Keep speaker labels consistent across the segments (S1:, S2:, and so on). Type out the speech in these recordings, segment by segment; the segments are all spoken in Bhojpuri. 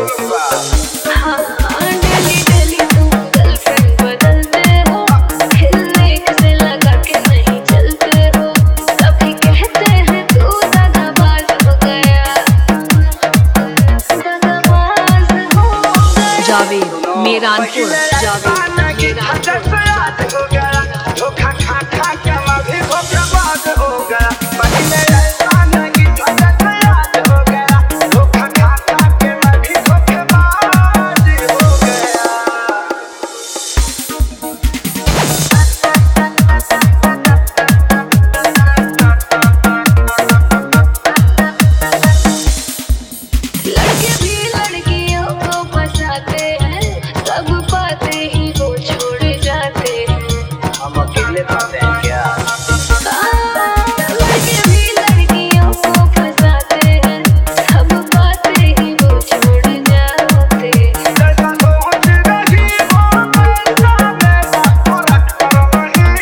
S1: डेली डेली तुम गर्लफ्रेंड बदलते हो, खिलने से लगा के नहीं चलते हो, सभी कहते हैं तू दगाबाज हो गया, दगाबाज हो गया।
S2: जावेद मेरानपुर, जावेद मेरानपुर।
S3: धोखा खा खा के मैं भी धोखेबाज हो गया। पहले ऐसा नहीं था, जैसे आज हो गया। धोखा खा खा के मैं भी धोखेबाज हो गया।
S1: लड़के भी लड़कियों को फंसाते हैं, सब बातें ही वो छोड़ जाते हैं।
S3: हम अकेले फंसे हैं क्या?
S1: लड़के भी लड़कियों को फंसाते हैं, सब बातें ही वो छोड़ जाते हैं।
S3: जैसा सोच रही हो वैसा मैं आपको रख कर वहीं।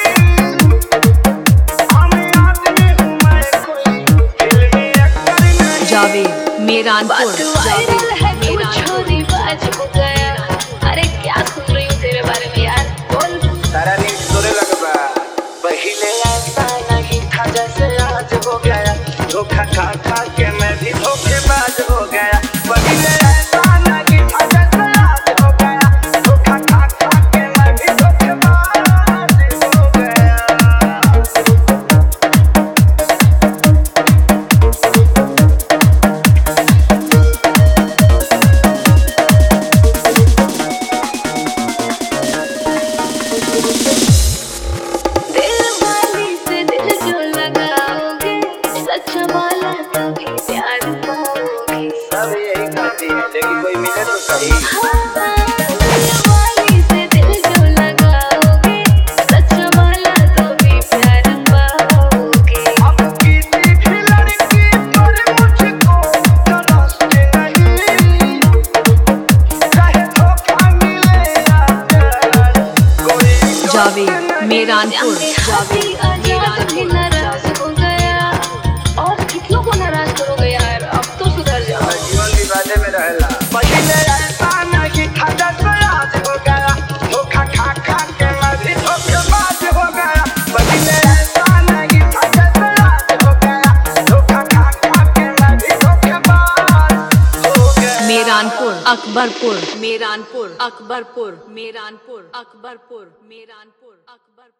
S3: आदमी हूँ मैं कोई फिल्मी एक्टर नहीं।
S2: जावेद मेरानपुर,
S1: बात वायरल है तू छोरीबाज हो गया। अरे क्या सुन रही हूँ तेरे बारे में यार, बोल।
S3: तारा नींद सोने लगा। पहले ऐसा नहीं था, जैसे आज हो गया। धोखा खा खा के मैं भी धोखेबाज हो गया। पहले ऐसा नहीं था, जैसे आज हो गया। धोखा खा खा के मैं भी धोखेबाज हो गया।
S1: दिल वाली से दिल जो लगाओगे, सच्चा वाला तभी प्यार पाओगे।
S3: सब यही कहती है, लेकिन कोई मिले तो सही।
S1: दिल वाली से दिल जो लगाओगे, सच्चा वाला तभी प्यार पाओगे।
S3: अब किसी भी लड़की पर मुझको तरसते नहीं। चाहे धोखा मिले या प्यार, कोई
S2: जावेद मेरानपुर,
S1: जावेद आजाद भी नाराज हो गया। और कितनों को नाराज करोगे यार, अब तो सुधर जाओ।
S3: जीवन की बातें में रहला। पहले ऐसा नहीं था, जैसे आज हो गया। धोखा खा खा के मैं भी धोखेबाज हो गया। पहले ऐसा नहीं था, जैसे आज हो गया। धोखा खा खा के मैं भी धोखेबाज हो गया।
S2: मेरानपुर, अकबरपुर, मेरानपुर, अकबरपुर, मेरानपुर, अकबरपुर, मेरानपुर, अकबरपुर।